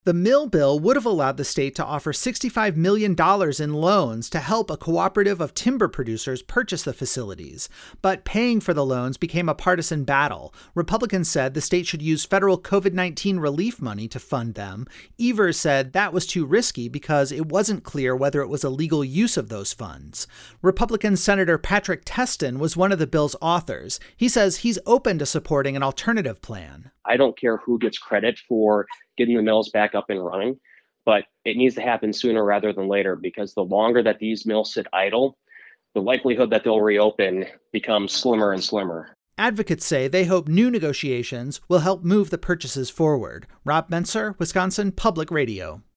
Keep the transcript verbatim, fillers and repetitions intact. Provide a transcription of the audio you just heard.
The mill bill would have allowed the state to offer sixty-five million dollars in loans to help a cooperative of timber producers purchase the facilities. But paying for the loans became a partisan battle. Republicans said the state should use federal covid nineteen relief money to fund them. Evers said that was too risky because it wasn't clear whether it was a legal use of those funds. Republican Senator Patrick Testin was one of the bill's authors. He says he's open to supporting an alternative plan. I don't care who gets credit for getting the mills back up and running, but it needs to happen sooner rather than later, because the longer that these mills sit idle, the likelihood that they'll reopen becomes slimmer and slimmer. Advocates say they hope new negotiations will help move the purchases forward. Rob Menser, Wisconsin Public Radio.